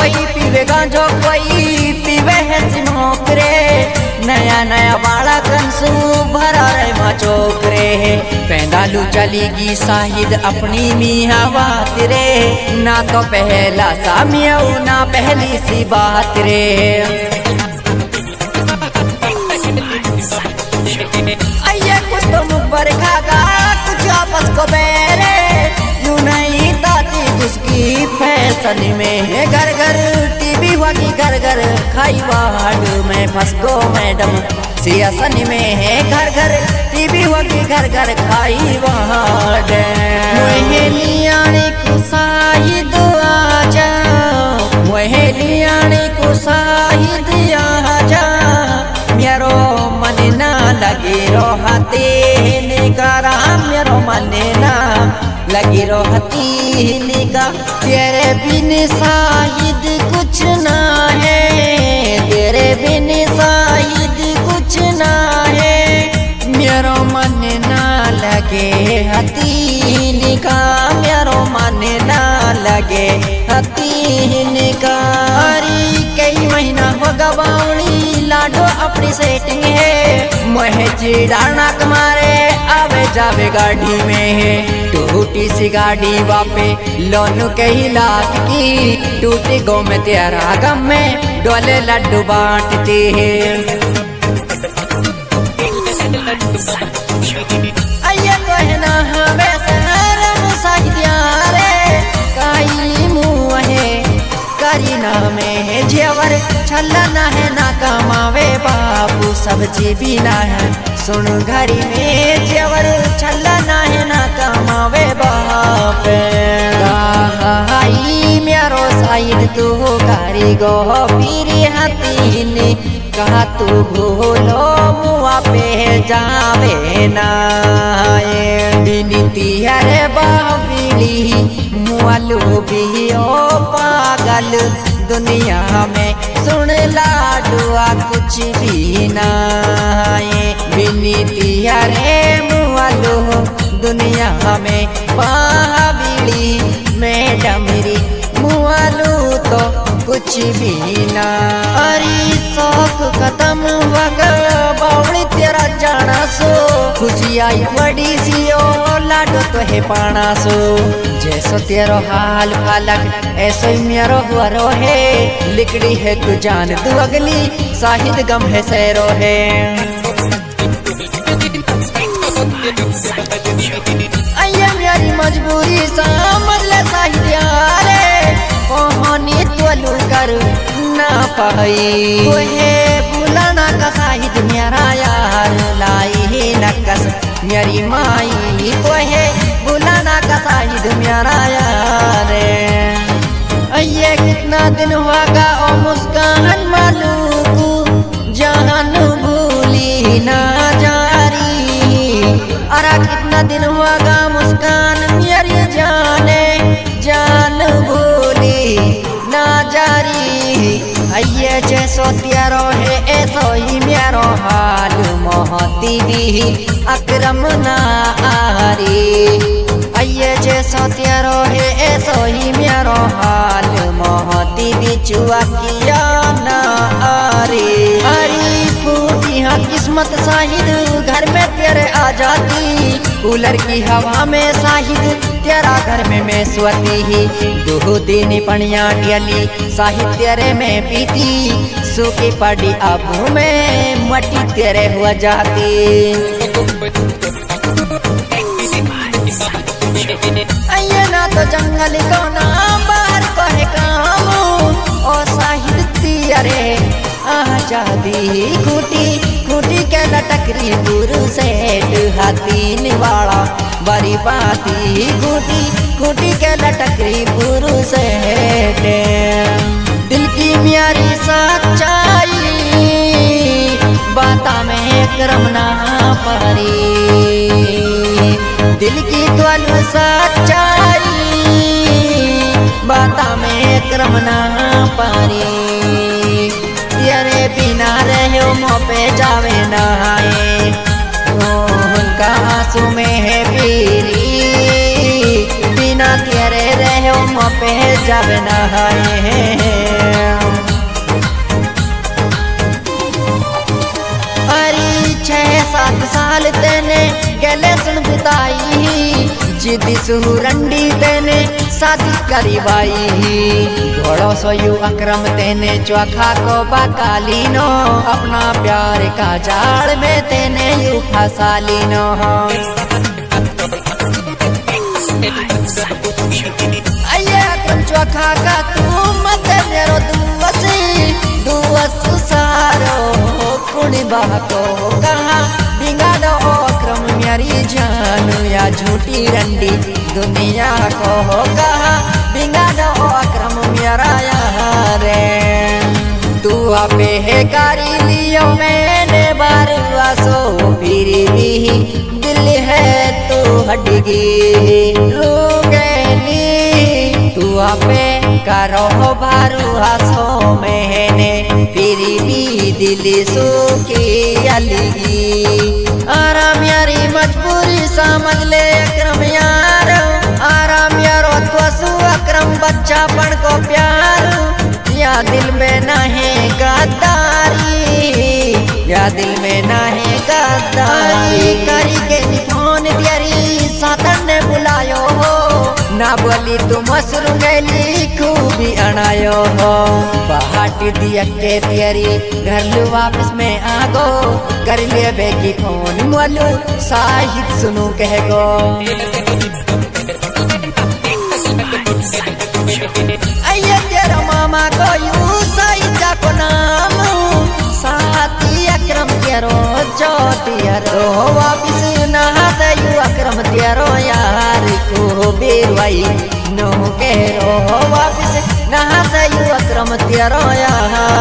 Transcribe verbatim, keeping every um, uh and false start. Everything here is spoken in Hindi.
कोई पीवे गांजो कोई पीवे है स्मोक रे। नया नया बाड़ा कंसू भरा रे मचोक रे। पैंदालू चलीगी शाहिद अपनी मियाँ बात रे। ना तो पहला सामियाऊ ना पहली सी बात रे। आइए कुछ तो मुख पर खागा कुछ आपस को बेरे। यूं नहीं ताती उसकी फैशन में। घर घर टीवी वाली घर घर खाई वार्ड में फंस गो मैडम सियासन में है। घर घर टीवी वाली घर घर खाई वार्ड। वहेलियाने को शाहिद आजा वहेलियाने को शाहिद आजा। मेरो मन ना लगी रोहती निगारा मेरो मन ना लगी रोहती निगा। तेरे बिन शाहिद कुछ ना है तेरे बिन शाहिद कुछ ना है। मेरो मन ना लगे हती निगा मेरो मन ना लगे हती निगा। अरे कई महीना हो गवावणी लाडो अपनी सेटिंग है। मोहे चिड़ाना कमारे आवे जावे गाड़ी में है। टूटी सी गाड़ी वापे लोनू के ही लाख की। टूटी गो में तेरा गम में डोले लड्डू बांटती है। आइए तो है ना हमें शहर मुसाहिदिया रे। काई मुँह है करीना में है जेवर छल्ला ना है ना कमावे बाबू सब्जी भी ना है। सुन घरी में जेवर छल्ला ना है ना कमावे बाप। हाई मेरो शाहिद तू गारी गो पीरी हतीन। कहा तू भूलो मुआ पे जावे ना। बिनती हरे बाबीली मुआलू भी ओ पागल दुनिया में सुन लाडुआ कुछ भी ना। बिनती हरे मुआलू दुनिया में पाबीली में डमरी मुआलू तो कुछ भी ना। अरे शौक खत्म वगल बावड़ी तेरा जाना सो। खुशी आई बड़ी सी ओ लाडो तो है पाना सो। जैसो तेरो हाल फालक ऐसो ही मेरो हुआ रो है। लिकड़ी है तू जान तू अगली शाहिद गम है सैरो है। आइए मेरी मजबूरी समझ ले शाहिद यारे। कहानी तोलू कर ना पाई तुहे बुलाना का शाहिद मेरा यार। लाई ही नकस मेरी माई तुहे बुलाना का शाहिद मेरा यार। ये कितना दिन होगा ओ मुस्कान मालूम जान भूली ना जारी। अरे कितना दिन होगा मुस्कान मेरी जाने जान भूली ना जारी। आइए जैसो तेरो है ऐसो ही मेरो हाल मोहती भी अकरम ना आरी। आइए जैसो तेरो है ऐसो ही मेरो हाल मोहती भी चुआ किया ना आरी। अरे फूटी हाँ किस्मत शाहिद घर में तेरे आ जाती। कूलर की हवा में शाहिद तेरा घर में मैं सोती ही। दो दिन पनिया डली शाहिद तेरे में पीती। सूखी पड़ी आबू में मटी तेरे हुआ जाती। आइए ना तो जंगल को ना बाहर को है काम ओ शाहिद तेरे आजादी। खूटी खूटी के लटकरी गुरु से हाथीन वाला बड़ी बाती। खूटी खूटी के लटकरी गुरु से दिल की म्यारी सच्चाई बाता में करम ना पारी। दिल की त्वल सच्चाई बाता में करम ना पारी। तेरे बिना रहो मोह पे जावे ना आए। उनका आंसू में है पीरी बिना तेरे रहो पे जावे नहाए। अरे छह सात साल तेने गले सुन बिताई, जिदी सुरंडी तेने शादी करी बाई। घोड़ो सोयू अक्रम तेने चौखा को बकाली नो, अपना प्यार का जाड़ में तेने यू फसाली नो। आये अक्रम चौखा का तू मत मेरो दुवसी, दुवस सारो कुणी बाको कहा बिगाड़ो अक्रम मेरी जान या झूठी रंडी दुनिया को कहा बिगाड़ो अक्रम मेरा यारे। तू आपे है कारी लियो मैंने बारुआ सो फिर भी दिल है तू हटगी लूगेली। तू आपे करो बारुआ सो मैंने फिर भी दिल सुखी अलगी। आराम यारी मजबूरी समझ ले अक्रम यार, आराम यारो त्वसु अक्रम बच्चा पन को प्यार। या दिल में नहीं गद्दारी, या दिल में नहीं गद्दारी। करी के फोन तेरी सातन ने बुलायो हो, ना बोली तू मसरू गेली खूबी अनायो हो। बाहट दिया के तेरी घर लू वापस में आगो, कर ले बेकी फोन मोलू साहिद सुनू कह गो। आये तेरा मामा को यू साहिदा को नाम, साथी अक्रम तेरो चौथियरो वापिस नहा से यू अक्रम तेरो यार को बेरवाई नो के रो वापिस नहा से यू अक्रम तेरो यार।